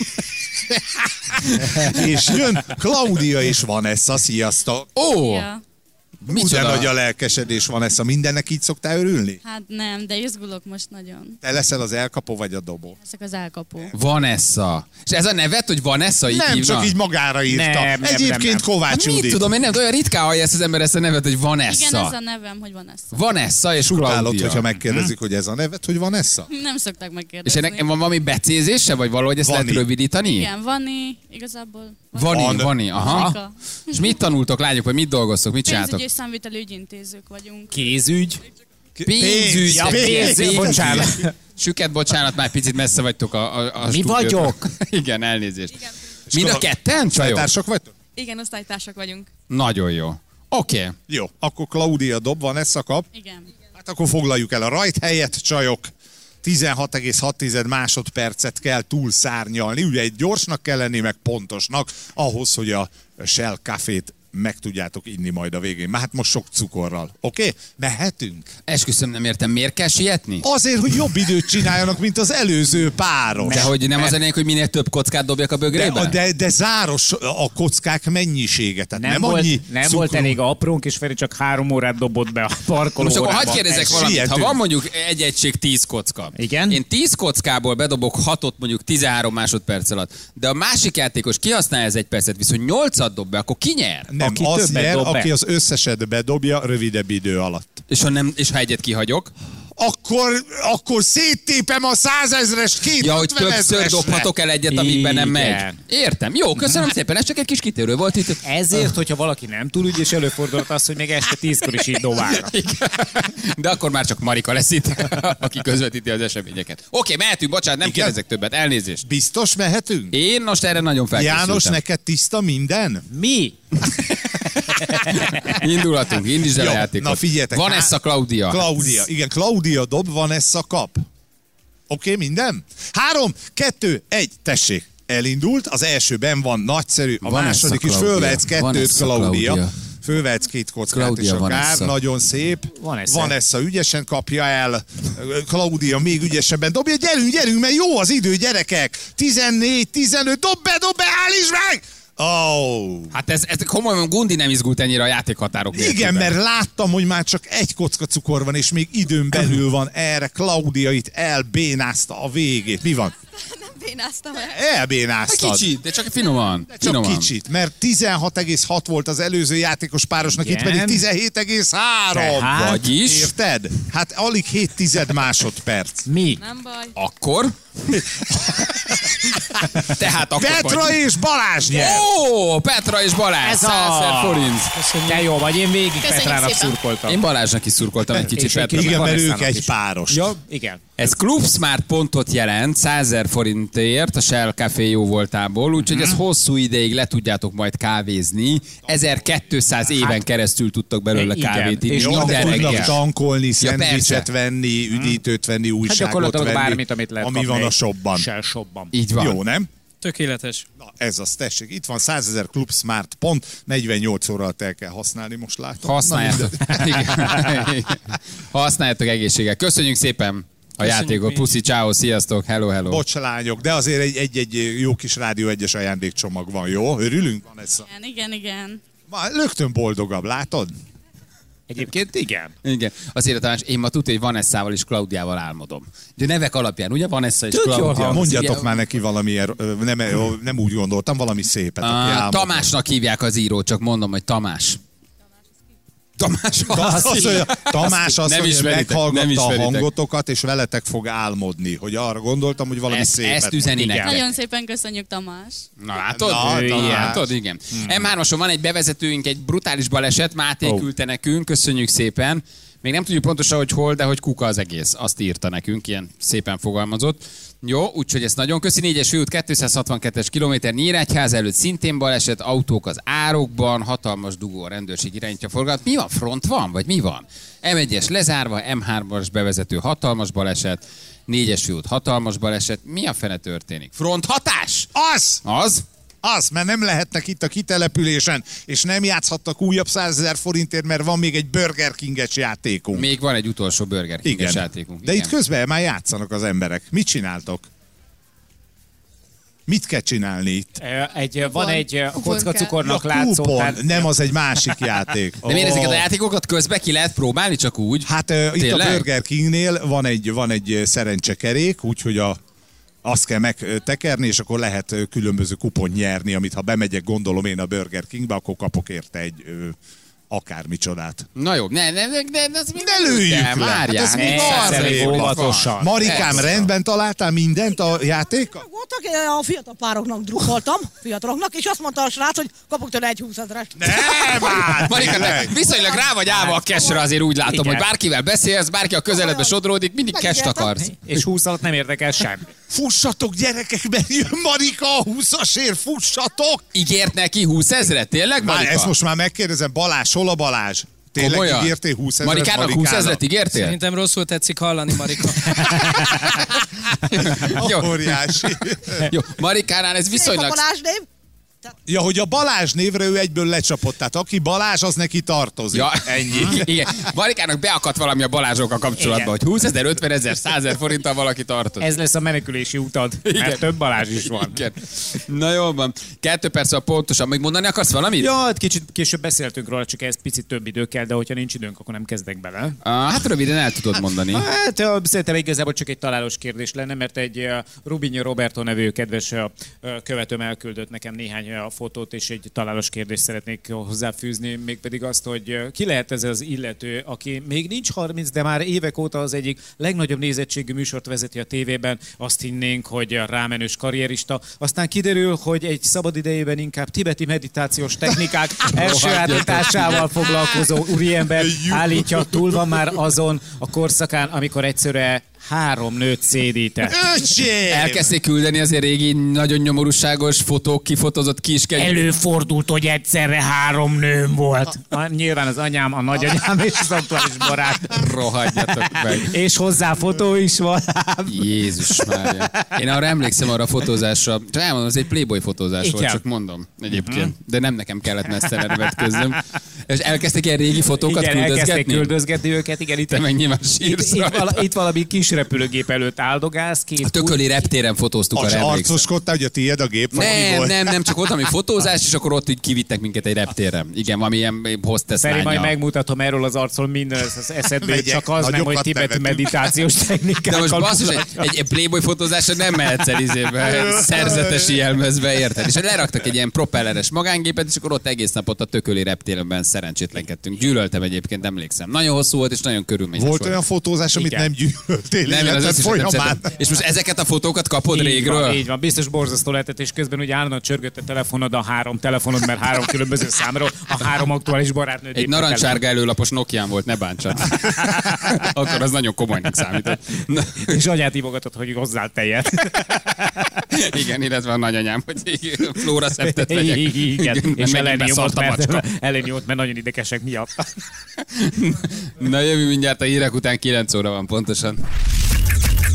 És jön Klaudia és Vanessa, sziasztok! Ó, Ja. De micsoda. nagy a lelkesedés, Vanessa, mindennek így szoktál örülni? Hát nem, de izgulok most nagyon. Te leszel az elkapó vagy a dobó? Ezek az elkapó. Vanessa. És ez a nevet, hogy Vanessa így Nem, hívnak? csak így magára írta. Nem, Egyébként Kovács Hát mit Judit. tudom, én nem, de olyan ritkán hallja ezt az ember ezt a nevet, hogy Vanessa. Igen, ez a nevem, hogy van ez. Vanessa és Surkálod, Claudia. hogyha megkérdezik, hogy ez a nevet, hogy Vanessa? Nem szokták És megkérdezni. ennek van valami becézése, vagy valahogy ezt Vani. lehet rövidítani? Igen, Vani, igazából. Vani, aha. Vanika. És mit tanultok, lányok, vagy mit dolgoztok, mit csináltok? Pénzügyi és számviteli ügyintézők vagyunk. Kézügy. Pénzügy. Ja, pénzügy, bocsánat. Süket, bocsánat, már picit messze vagytok a Mi stúdiótól. vagyok? Igen, elnézést. Mind a ketten, csajok? Társak vagytok? Igen, osztálytársak vagyunk. Nagyon jó. Oké. Jó, akkor Klaudia dob, Vanessa kap. Igen. Hát akkor foglaljuk el a rajt helyet, csajok. 16,6 másodpercet kell túlszárnyalni. Ugye egy gyorsnak kell lenni, meg pontosnak, ahhoz, hogy a Shell Cafét meg tudjátok inni majd a végén. Már hát most sok cukorral. Oké? Mehetünk? Esküszöm, nem értem, miért kell sietni? Azért, hogy jobb időt csináljanak, mint az előző páros. De hogy nem az a lényeg, hogy minél több kockát dobjak a bögrébe? De záros a kockák mennyisége. Tehát nem annyi Nem cukrú. volt elég aprónk, és Feri csak 3 órát dobott be a Most parkolóba. akkor hadd kérdezek valamit, ha sietünk. van mondjuk egy egység 10 kocka. Igen? Én 10 kockából bedobok 6-ot mondjuk 13 másodperc alatt, de a másik játékos kihasználja ez 1 percet, viszont 8-at dob be, akkor ki nyer? Nem, Aki az többet nyer, dob be. aki az összeset bedobja rövidebb idő alatt. És ha egyet kihagyok? Akkor széttépem a 100 000-es, 250 Ja, hogy többször 000-esre. dobhatok el egyet, amikben nem megy. Igen. Értem. Jó, köszönöm szépen, ez csak egy kis kitérő volt itt. Ezért, hogyha valaki nem túl ügyes, előfordulhat az, hogy még este 10-kor is így dobálnak. De akkor már csak Marika lesz itt, aki közvetíti az eseményeket. Oké, mehetünk, bocsánat, nem Igen? kérdezek többet, elnézést. Biztos mehetünk? Én most erre nagyon felkészültem. János, neked tiszta minden? Mi? Indulatunk, indítsd el a Jó, játékot. na figyeljetek. Vanessa, Claudia. Claudia. Igen, Claudia dob, Vanessa kap. Oké, minden? 3, 2, 1, tessék. Elindult, az elsőben van nagyszerű, a Vanessa, második is Claudia. fölvehetsz 2-t, Vanessa, Claudia. Claudia. Fölvehetsz 2 kockát, Claudia, és akár Vanessa. nagyon szép. Vanessa. Vanessa ügyesen kapja el, Claudia még ügyesebben dobja. Gyerünk, mert jó az idő, gyerekek. 14, 15, dob be, állítsd meg! Oh. Hát ez komolyan Gundi nem izgult ennyire a játékhatárok Igen, nélkülben. mert láttam, hogy már csak 1 kocka cukor van, és még időn belül van erre. Claudia itt elbénázta a végét. Mi van? Nem bénáztam el. Elbénáztad. Kicsit, de csak finoman. Csak finoman. kicsit, mert 16,6 volt az előző játékos párosnak, Igen. itt pedig 17,3. Tehát? Vagyis? Érted? Hát alig 7 másodperc. Mi? Nem baj. Akkor? Tehát akkor Petra és Balázs nyer. Ó, Petra és Balázs, Ez 100 000 forint. Te jó vagy, én végig Köszönjük Petrának szépen. szurkoltam. Én Balázsnak is szurkoltam egy kicsit És egy Petra. kicsit Igen, mert ők Vanessának egy is. páros. Ja, igen. Ez Club Smart pontot jelent 100 000 forintért a Shell Café jó voltából, úgyhogy ez hosszú ideig le tudjátok majd kávézni. 1200 éven keresztül tudtok belőle igen. kávét inni. És Jó, de minden tudnak reggel. tankolni, szendvicset persze. venni, üdítőt venni, Hát újságot gyakorlatilag venni, bármit, amit lehet ami kapni van a egy shopban. Shell shopban. Így van. Jó, nem? Tökéletes. Na, ez az, tessék. Itt van 100 000 Club Smart pont, 48 óra alatt el kell használni, most látom. Használjátok. Na, mindegy. Igen. Használjátok egészséggel. Köszönjük szépen! a játékot. Puszi, ciao, sziasztok, hello. Bocs, lányok, de azért egy jó kis Rádió 1-es ajándékcsomag van, jó? Örülünk, Vanessa? Igen. Rögtön boldogabb, látod? Egyébként igen. Igen. Azért Tamás, én ma tudja, hogy Vanessával és Klaudiával álmodom. De nevek alapján, ugye? Vanessa és Tök jól Klaudia. hangzik. Mondjatok már neki valamilyen, nem úgy gondoltam, valami szépet. aki álmodom. Tamásnak hívják az írót, csak mondom, hogy Tamás. Tamás Tamás azt nem mondja, ismeritek, meghallgatta nem a ismeritek. hangotokat, és veletek fog álmodni, hogy arra gondoltam, hogy valami szépet. Ezt üzeni mondok. nektek. Nagyon szépen köszönjük, Tamás. Na látod? Tamás. Látod, igen. M3-oson van egy bevezetőünk, egy brutális baleset, Máté küldte nekünk, köszönjük szépen. Még nem tudjuk pontosan, hogy hol, de hogy kuka az egész. Azt írta nekünk, ilyen szépen fogalmazott. Jó, úgyhogy ezt nagyon köszi. 4-es főút, 262-es kilométer, Nyíregyháza előtt szintén baleset, autók az árokban, hatalmas dugó, a rendőrség irányítja a forgalmat. Mi van? Front van? Vagy mi van? M1-es lezárva, M3-as bevezető, hatalmas baleset, 4-es főút, hatalmas baleset. Mi a fene történik? Front hatás? Az, mert nem lehetnek itt a kitelepülésen, és nem játszhattak újabb 100 000 forintért, mert van még egy Burger King-es játékunk. Még van egy utolsó Burger King-es játékunk. De itt közben már játszanak az emberek. Mit csináltok? Mit kell csinálni itt? Van egy kockacukornak Ja, látszó. kupon. Nem, az egy másik játék. De miért ezeket a játékokat közbe ki lehet próbálni, csak úgy? Hát itt a Burger Kingnél van egy szerencsekerék, úgyhogy azt kell megtekerni, és akkor lehet különböző kupont nyerni, amit ha bemegyek, gondolom én a Burger Kingbe, akkor kapok érte egy akármicsodát. Na jó, ne lőjük le! Várjál, Hát ez mi van? óvatosan. Marikám, rendben találtál mindent a játékkal? Voltak, a fiatal pároknak drukkoltam, fiataloknak, és azt mondta a srác, hogy kapok tőle egy 20 000-est. Nem, hát! Marika, te viszonylag rá vagy állva a cashre, azért úgy látom, Igen. hogy bárkivel beszélsz, bárki a közeledbe sodródik, mindig cash akarsz. És 20 alatt nem érdekel semmi. Fussatok, gyerekek, mert jön Marika a 20-asért, fussatok! Ígért neki 20 000-et, tényleg, Marika? Ezt most már megkérdezem, Balázs, hol a Balázs? Tényleg Komolyan? ígértél 20 000-et Marikának 20 000-et ígértél? Szerintem rosszul tetszik hallani, Marika. Jó. Óriási. Jó, Marikánál ez Szép a viszonylag... Balázs név. Ja, hogy a Balázs névre ő egyből lecsapott, tehát aki Balázs, az neki tartozik. Ja, Ennyi. Igen. Marikának beakadt valami a Balázsokkal kapcsolatban, Igen. hogy 20 000, 50 000, 100 000 forinttal valaki tartozik. Ez lesz a menekülési utad, mert több Balázs is van. Igen. Na jól van. 2 perc a pontosan. Még mondani akarsz valamit? Ja, hát kicsit később beszéltünk róla, csak ez picit több idő kell, de hogyha nincs időnk, akkor nem kezdek bele. Hát röviden el tudod mondani. Hát szerintem igazából csak egy találós kérdés lenne, mert egy Rubinho Roberto nevű kedves követőm elküldött nekem néhány fotót, és egy találós kérdést szeretnék hozzáfűzni, mégpedig azt, hogy ki lehet ez az illető, aki még nincs 30, de már évek óta az egyik legnagyobb nézettségű műsort vezeti a tévében, azt hinnénk, hogy rámenős karrierista, aztán kiderül, hogy egy szabadidejében inkább tibeti meditációs technikák elsajátításával foglalkozó úriember állítja, túl van már azon a korszakán, amikor egyszerűen 3 nőt szédített. Elkezdték küldeni azért régi, nagyon nyomorúságos fotók, kifotózott kiskegy. Előfordult, hogy egyszerre 3 nőm volt. Nyilván az anyám, a nagyanyám és az aktuális barát. Rohadjatok meg. És hozzá fotó is van. Jézus Mária. Én arra emlékszem arra a fotózásra. Csak elmondom, ez egy Playboy fotózás Igen. volt, csak mondom egyébként. De nem nekem kellett mesztelenre vetkőzzöm. És elkezdték ilyen régi fotókat Igen, elkezdték küldözgetni? küldözgetni őket. Igen, Te meg nyilván sírsz rajta. itt valami kis repülőgép előtt áldogálsz. A tököli reptéren fotóztuk, arra emlékszem. Arcoskodtál, hogy a tiéd a gép? Nem, csak ott, ami fotózás, és akkor ott így kivittek minket egy reptéren. Igen, valami ilyen hostess Feri, majd lánya. megmutatom erről az arcról minden az eszedbe, Megyek, csak az nem, hogy nagyokat tibeti nevetünk. meditációs technikákkal. De most basszus, egy Playboy fotózásra nem mehetsz el izébe, szerzetes jelmezbe, érted? És leraktak egy ilyen propelleres magángépet, és akkor ott egész nap ott a tököli reptérenben szerencsétlenkedtünk. Gyűlöltem egyébként, emlékszem. Nagyon hosszú volt, és nagyon körülményes Volt olyan fotózás, amit Igen. nem gyűlöltél, Nem, én az életed összeset nem folyamán. szeretem. És most ezeket a fotókat kapod régről? Így van, biztos borzasztó lehetett, és közben ugye állandóan csörgött a telefonod, a 3 telefonod, mert 3 különböző számról, a 3 aktuális barátnőd. Egy narancsárga előlapos Nokián volt, ne bántsad. Akkor az nagyon komolynak számított. Na, És anyát hívogatott, hogy hozzál tejet. igen, illetve a nagyanyám, hogy Flóra szeptet vegyek. Igen, és megint ellenni beszart a macska. mert nagyon idekesek miatt. Na jövő mindjárt a hírek után 9 óra van pontosan.